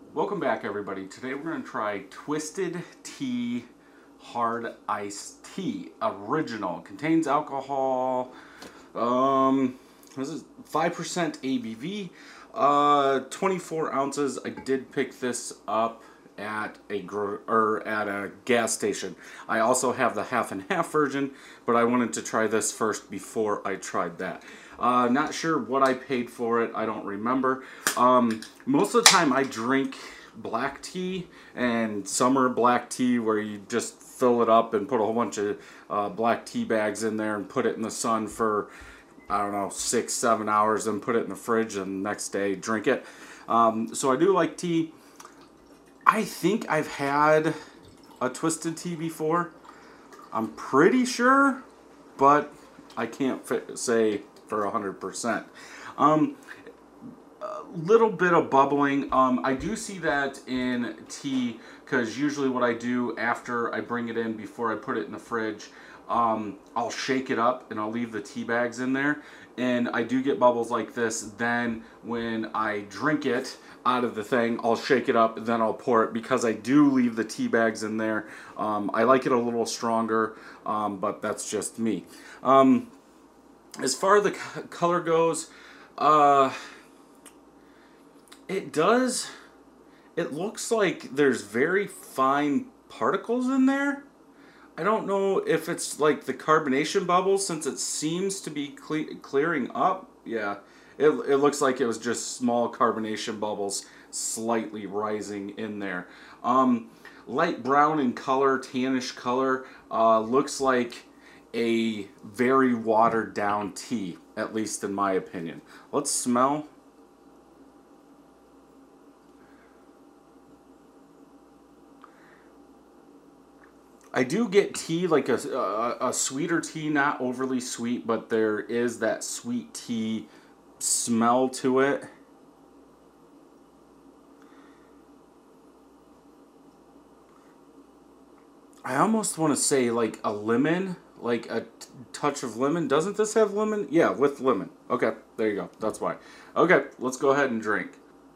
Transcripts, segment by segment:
Welcome back, everybody. Today we're going to try Twisted Tea Hard Iced Tea Original. Contains alcohol. This is 5% ABV. 24 ounces. I did pick this up at a gas station. I also have the half and half version, but I wanted to try this first before I tried that. Not sure what I paid for it. I don't remember. Most of the time I drink black tea, and summer black tea where you just fill it up and put a whole bunch of black tea bags in there and put it in the sun for, I don't know, 6-7 hours, and put it in the fridge, and the next day drink it. So I do like tea. I think I've had a twisted tea before. I'm pretty sure, but I can't say for 100%. A little bit of bubbling. I do see that in tea, because usually what I do after I bring it in, before I put it in the fridge, I'll shake it up and I'll leave the tea bags in there, and I do get bubbles like this. Then when I drink it out of the thing, I'll shake it up, then I'll pour it, because I do leave the tea bags in there. I like it a little stronger, but that's just me. As far as the color goes, it looks like there's very fine particles in there. I don't know if it's like the carbonation bubbles, since it seems to be clearing up. Yeah, it looks like it was just small carbonation bubbles slightly rising in there. Light brown in color, tannish color. Looks like a very watered down tea, at least in my opinion. Let's smell. I do get tea, like a sweeter tea, not overly sweet, but there is that sweet tea smell to it. I almost want to say like a lemon, like a touch of lemon. Doesn't this have lemon? Yeah, with lemon. Okay, there you go. That's why. Okay, let's go ahead and drink.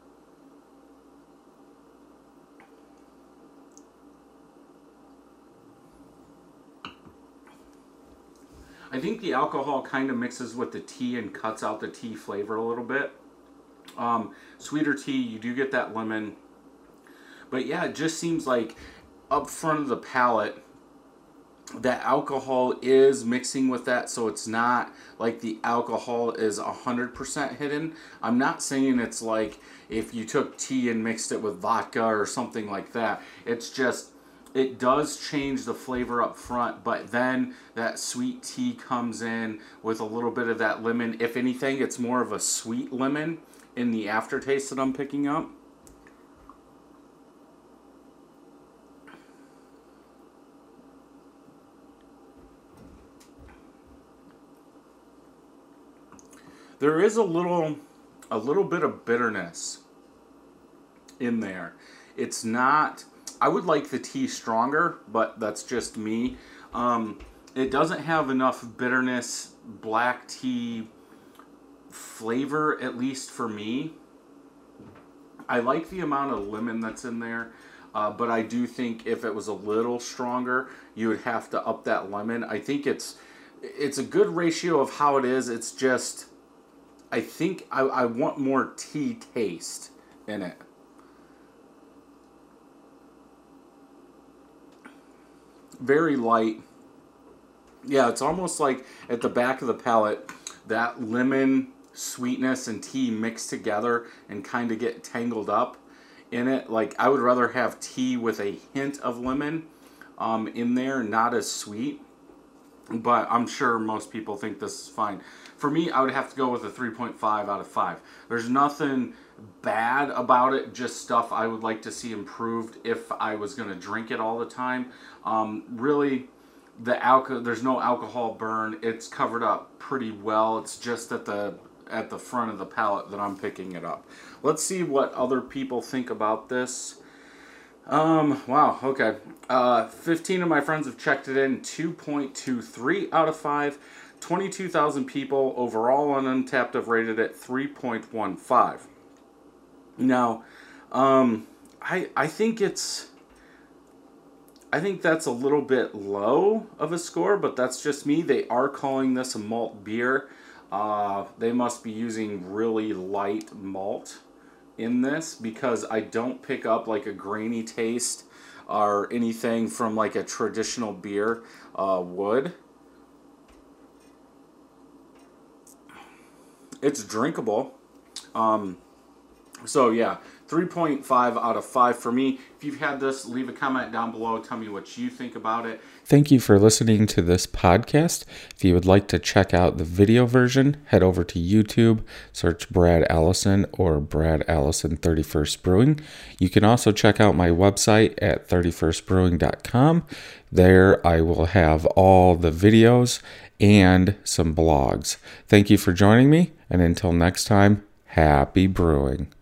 I think the alcohol kind of mixes with the tea and cuts out the tea flavor a little bit. Sweeter tea, you do get that lemon. But yeah, it just seems like up front of the palate, that alcohol is mixing with that, so it's not like the alcohol is 100% hidden. I'm not saying it's like if you took tea and mixed it with vodka or something like that. It's just, it does change the flavor up front, but then that sweet tea comes in with a little bit of that lemon. If anything, it's more of a sweet lemon in the aftertaste that I'm picking up. There is a little bit of bitterness in there. It's not, I would like the tea stronger, but that's just me. It doesn't have enough bitterness, black tea flavor, at least for me. I like the amount of lemon that's in there, but I do think if it was a little stronger, you would have to up that lemon. I think it's a good ratio of how it is. It's just, I think I want more tea taste in it. Very light. Yeah, it's almost like at the back of the palate, that lemon sweetness and tea mixed together and kind of get tangled up in it. Like, I would rather have tea with a hint of lemon in there, not as sweet. But I'm sure most people think this is fine. For me, I would have to go with a 3.5 out of 5. There's nothing bad about it, just stuff I would like to see improved if I was going to drink it all the time. Really, there's no alcohol burn. It's covered up pretty well. It's just at the front of the palate that I'm picking it up. Let's see what other people think about this. Wow, okay. 15 of my friends have checked it in, 2.23 out of 5. 22,000 people overall on Untappd have rated it 3.15. Now, I think that's a little bit low of a score, but that's just me. They are calling this a malt beer. They must be using really light malt in this, because I don't pick up like a grainy taste or anything from like a traditional beer would. It's drinkable. So yeah, 3.5 out of 5 for me. If you've had this, leave a comment down below. Tell me what you think about it. Thank you for listening to this podcast. If you would like to check out the video version, head over to YouTube, search Brad Allison or Brad Allison 31st Brewing. You can also check out my website at 31stbrewing.com. There I will have all the videos and some blogs. Thank you for joining me, and until next time, happy brewing.